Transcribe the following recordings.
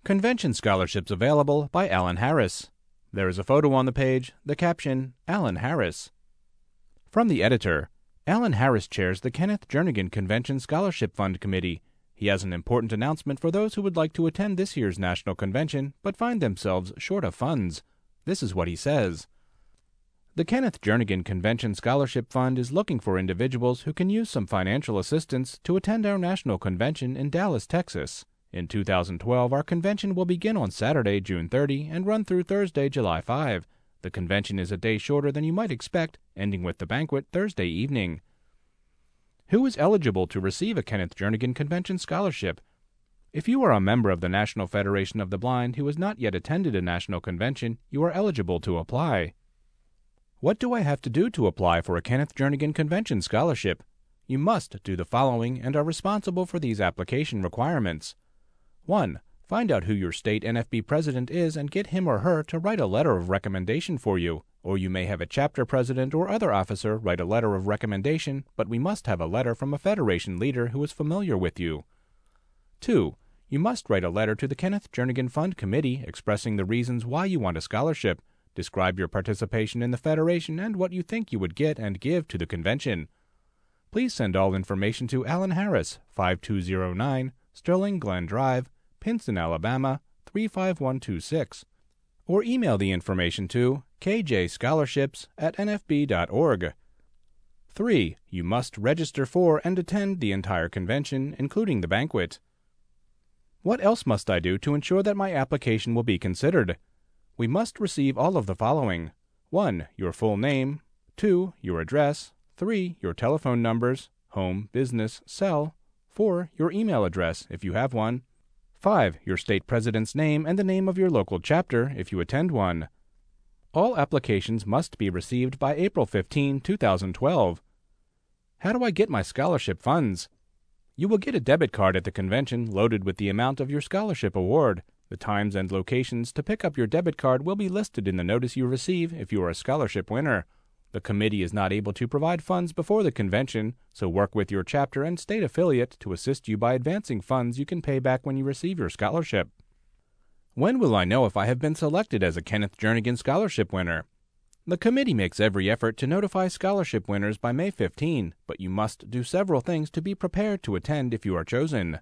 Convention Scholarships Available by Alan Harris. There is a photo on the page, the caption, Alan Harris. From the editor, Alan Harris chairs the Kenneth Jernigan Convention Scholarship Fund Committee. He has an important announcement for those who would like to attend this year's National Convention but find themselves short of funds. This is what he says. The Kenneth Jernigan Convention Scholarship Fund is looking for individuals who can use some financial assistance to attend our National Convention in Dallas, Texas. In 2012, our convention will begin on Saturday, June 30, and run through Thursday, July 5. The convention is a day shorter than you might expect, ending with the banquet Thursday evening. Who is eligible to receive a Kenneth Jernigan Convention Scholarship? If you are a member of the National Federation of the Blind who has not yet attended a national convention, you are eligible to apply. What do I have to do to apply for a Kenneth Jernigan Convention Scholarship? You must do the following and are responsible for these application requirements. 1. Find out who your state NFB president is and get him or her to write a letter of recommendation for you, or you may have a chapter president or other officer write a letter of recommendation, but we must have a letter from a federation leader who is familiar with you. 2. You must write a letter to the Kenneth Jernigan Fund Committee expressing the reasons why you want a scholarship. Describe your participation in the federation and what you think you would get and give to the convention. Please send all information to Alan Harris, 5209 Sterling Glen Drive, Pinson, Alabama, 35126, or email the information to kjscholarships@nfb.org. 3. You must register for and attend the entire convention, including the banquet. What else must I do to ensure that my application will be considered? We must receive all of the following. 1. Your full name. 2. Your address. 3. Your telephone numbers, home, business, cell. 4. Your email address, if you have one. 5. Your state president's name and the name of your local chapter, if you attend one. All applications must be received by April 15, 2012. How do I get my scholarship funds? You will get a debit card at the convention loaded with the amount of your scholarship award. The times and locations to pick up your debit card will be listed in the notice you receive if you are a scholarship winner. The committee is not able to provide funds before the convention, so work with your chapter and state affiliate to assist you by advancing funds you can pay back when you receive your scholarship. When will I know if I have been selected as a Kenneth Jernigan Scholarship winner? The committee makes every effort to notify scholarship winners by May 15, but you must do several things to be prepared to attend if you are chosen.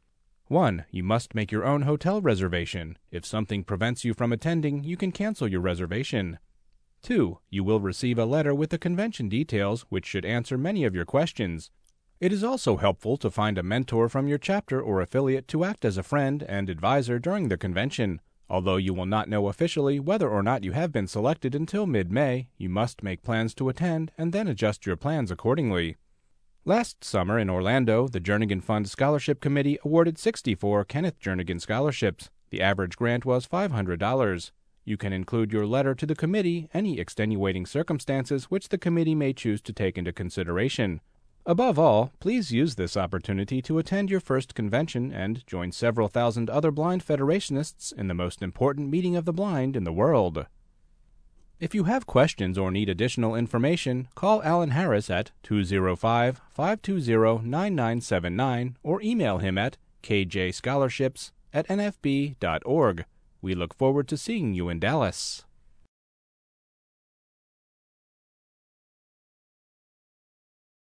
1. You must make your own hotel reservation. If something prevents you from attending, you can cancel your reservation. 2. You will receive a letter with the convention details, which should answer many of your questions. It is also helpful to find a mentor from your chapter or affiliate to act as a friend and advisor during the convention. Although you will not know officially whether or not you have been selected until mid-May, you must make plans to attend and then adjust your plans accordingly. Last summer in Orlando, the Jernigan Fund Scholarship Committee awarded 64 Kenneth Jernigan scholarships. The average grant was $500. You can include your letter to the committee any extenuating circumstances which the committee may choose to take into consideration. Above all, please use this opportunity to attend your first convention and join several thousand other blind federationists in the most important meeting of the blind in the world. If you have questions or need additional information, call Alan Harris at 205-520-9979 or email him at kjscholarships@nfb.org. We look forward to seeing you in Dallas.